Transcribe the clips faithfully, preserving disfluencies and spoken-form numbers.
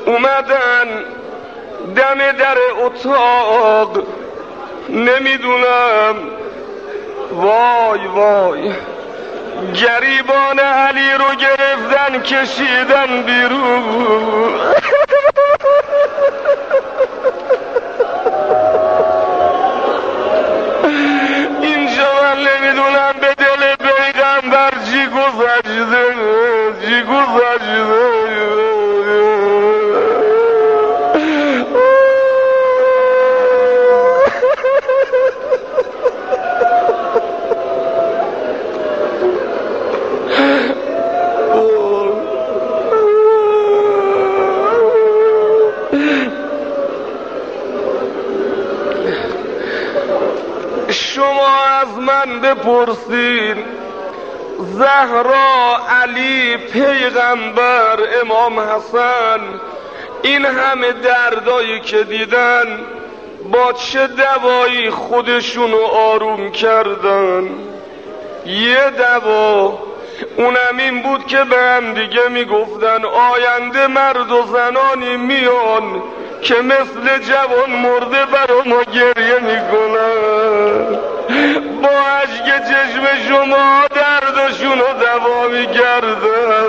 اومدن دم در اتاق، نمیدونم، وای وای، گریبان علی رو گرفتن کشیدن بیرون. اینجا من نمیدونم به دل پیغمبر چی گذشته، چی گذشته. شما از من بپرسین زهرا، علی، پیغمبر، امام حسن، این همه دردایی که دیدن با چه دوایی خودشونو آروم کردن؟ یه دوا، اونم این بود که به هم دیگه میگفتن آینده مرد و زنانی میان که مثل جوان مرده برا ما گریه میکنن، با اشک چشم شما دردشون رو دوا میکردن.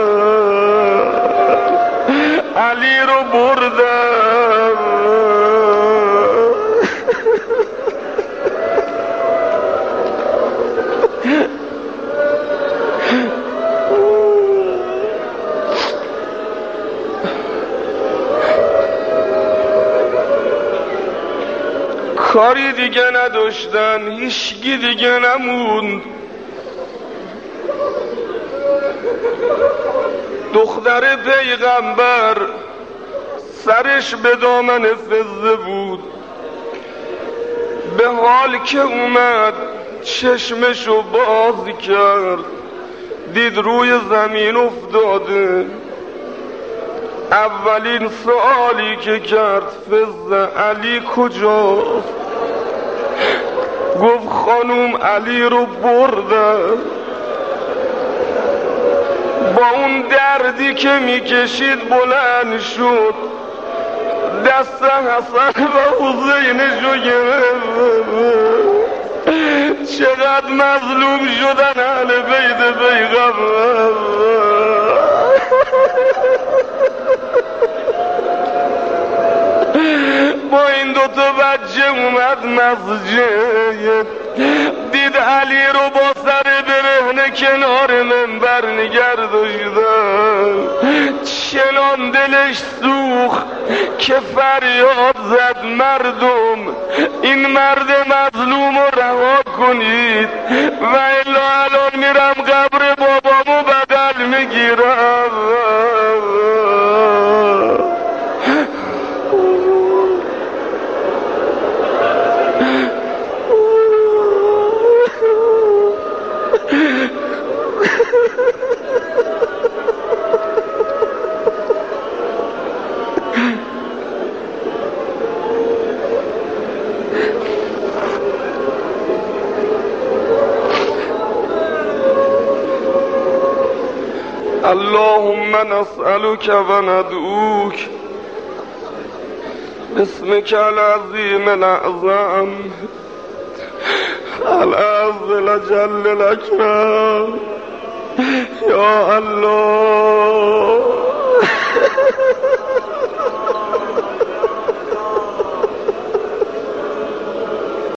علی رو بردن. کاری دیگه نداشتن، هیچکی دیگه نموند. دختر پیغمبر سرش به دامن فضه بود، به حال که اومد چشمشو باز کرد، دید روی زمین افتاده. اولین سوالی که کرد فضه، علی کجاست؟ گفت خانوم علی رو بردن. با اون دردی که میکشید بلند شد، دست حسن و حسینشو گرفت. چقدر مظلوم شدن اهل بیت پیغمبر. با این دوتا بچه اومد مسجد، دید علی رو با سر برهنه کنار منبر نگه داشتن. چنان دلش سوخت که فریاد زد مردم این مرد مظلوم رو رها کنید و الا الان میرم قبر بابامو بدل میگیرم. اللهم نسألك وندعوك باسمك العظيم الأعظم العز الجل الأكرم. يا الله